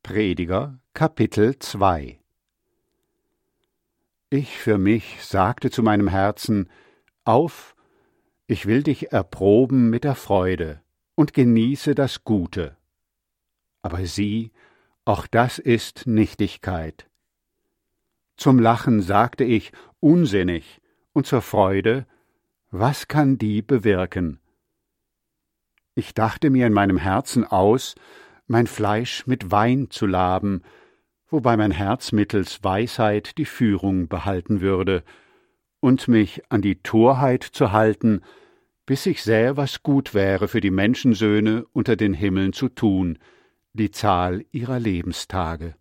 Prediger, Kapitel 2. Ich für mich sagte zu meinem Herzen: Auf, ich will dich erproben mit der Freude und genieße das Gute. Aber sieh, auch das ist Nichtigkeit. Zum Lachen sagte ich: unsinnig, und zur Freude: was kann die bewirken? Ich dachte mir in meinem Herzen aus, mein Fleisch mit Wein zu laben, wobei mein Herz mittels Weisheit die Führung behalten würde, und mich an die Torheit zu halten, bis ich sähe, was gut wäre für die Menschensöhne unter den Himmeln zu tun, die Zahl ihrer Lebenstage.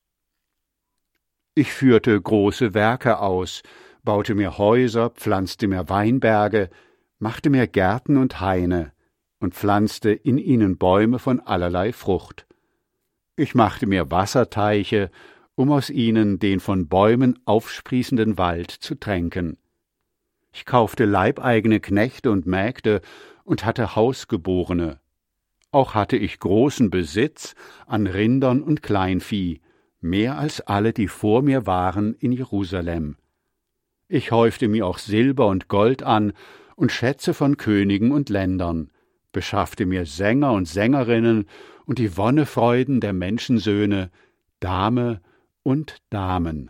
Ich führte große Werke aus, baute mir Häuser, pflanzte mir Weinberge, machte mir Gärten und Haine und pflanzte in ihnen Bäume von allerlei Frucht. Ich machte mir Wasserteiche, um aus ihnen den von Bäumen aufsprießenden Wald zu tränken. Ich kaufte leibeigene Knechte und Mägde und hatte Hausgeborene. Auch hatte ich großen Besitz an Rindern und Kleinvieh, mehr als alle, die vor mir waren in Jerusalem. Ich häufte mir auch Silber und Gold an und Schätze von Königen und Ländern, beschaffte mir Sänger und Sängerinnen und die Wonnefreuden der Menschensöhne, Dame und Damen.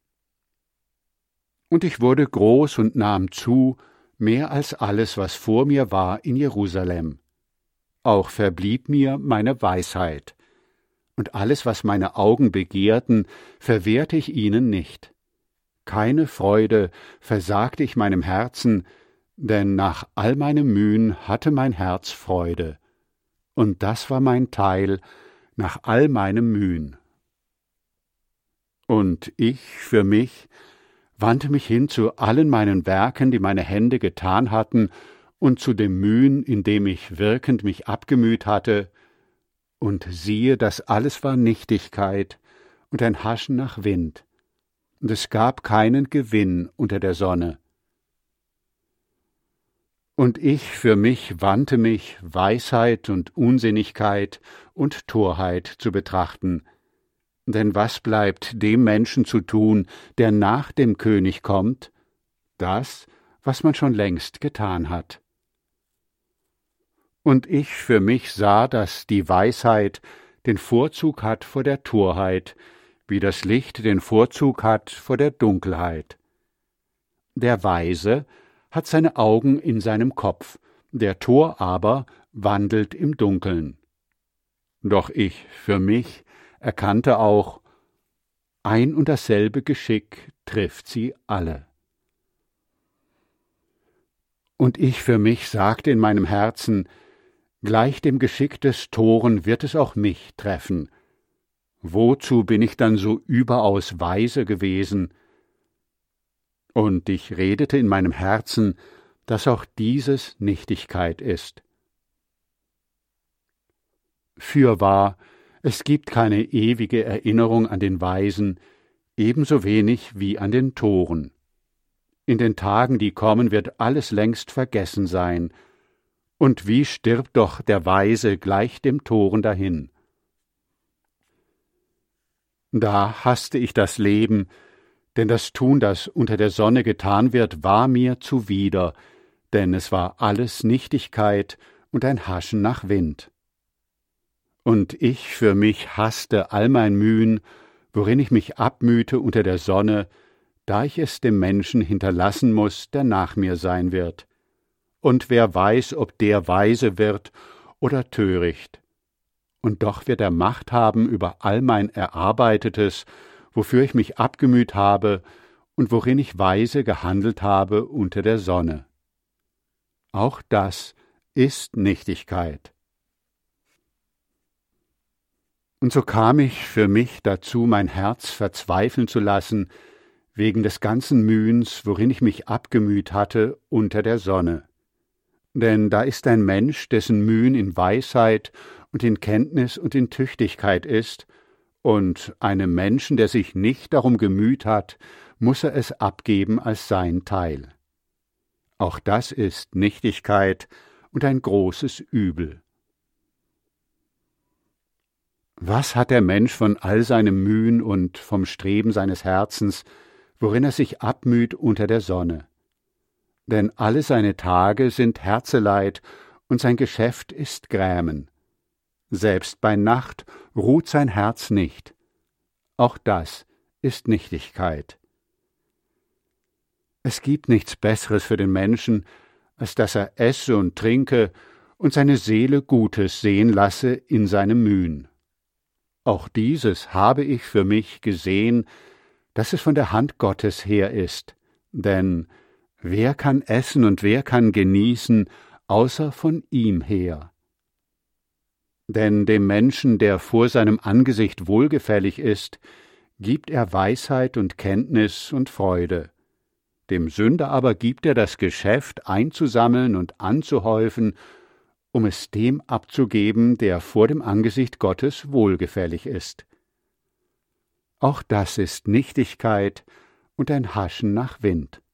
Und ich wurde groß und nahm zu, mehr als alles, was vor mir war in Jerusalem. Auch verblieb mir meine Weisheit, und alles, was meine Augen begehrten, verwehrte ich ihnen nicht. Keine Freude versagte ich meinem Herzen, denn nach all meinem Mühen hatte mein Herz Freude, und das war mein Teil nach all meinem Mühen. Und ich für mich wandte mich hin zu allen meinen Werken, die meine Hände getan hatten, und zu dem Mühen, in dem ich wirkend mich abgemüht hatte, und siehe, das alles war Nichtigkeit und ein Haschen nach Wind, und es gab keinen Gewinn unter der Sonne. Und ich für mich wandte mich, Weisheit und Unsinnigkeit und Torheit zu betrachten. Denn was bleibt dem Menschen zu tun, der nach dem König kommt? Das, was man schon längst getan hat. Und ich für mich sah, dass die Weisheit den Vorzug hat vor der Torheit, wie das Licht den Vorzug hat vor der Dunkelheit. Der Weise hat seine Augen in seinem Kopf, der Tor aber wandelt im Dunkeln. Doch ich für mich erkannte auch, ein und dasselbe Geschick trifft sie alle. Und ich für mich sagte in meinem Herzen: gleich dem Geschick des Toren wird es auch mich treffen. Wozu bin ich dann so überaus weise gewesen? Und ich redete in meinem Herzen, dass auch dieses Nichtigkeit ist. Fürwahr, es gibt keine ewige Erinnerung an den Weisen, ebenso wenig wie an den Toren. In den Tagen, die kommen, wird alles längst vergessen sein. Und wie stirbt doch der Weise gleich dem Toren dahin? Da hasste ich das Leben, denn das Tun, das unter der Sonne getan wird, war mir zuwider, denn es war alles Nichtigkeit und ein Haschen nach Wind. Und ich für mich hasste all mein Mühen, worin ich mich abmühte unter der Sonne, da ich es dem Menschen hinterlassen muß, der nach mir sein wird. Und wer weiß, ob der weise wird oder töricht. Und doch wird er Macht haben über all mein Erarbeitetes, wofür ich mich abgemüht habe und worin ich weise gehandelt habe unter der Sonne. Auch das ist Nichtigkeit. Und so kam ich für mich dazu, mein Herz verzweifeln zu lassen, wegen des ganzen Mühens, worin ich mich abgemüht hatte unter der Sonne. Denn da ist ein Mensch, dessen Mühen in Weisheit und in Kenntnis und in Tüchtigkeit ist, und einem Menschen, der sich nicht darum gemüht hat, muß er es abgeben als sein Teil. Auch das ist Nichtigkeit und ein großes Übel. Was hat der Mensch von all seinem Mühen und vom Streben seines Herzens, worin er sich abmüht unter der Sonne? Denn alle seine Tage sind Herzeleid, und sein Geschäft ist Grämen. Selbst bei Nacht ruht sein Herz nicht. Auch das ist Nichtigkeit. Es gibt nichts Besseres für den Menschen, als dass er esse und trinke und seine Seele Gutes sehen lasse in seinem Mühen. Auch dieses habe ich für mich gesehen, dass es von der Hand Gottes her ist, denn wer kann essen und wer kann genießen, außer von ihm her? Denn dem Menschen, der vor seinem Angesicht wohlgefällig ist, gibt er Weisheit und Kenntnis und Freude. Dem Sünder aber gibt er das Geschäft einzusammeln und anzuhäufen, um es dem abzugeben, der vor dem Angesicht Gottes wohlgefällig ist. Auch das ist Nichtigkeit und ein Haschen nach Wind.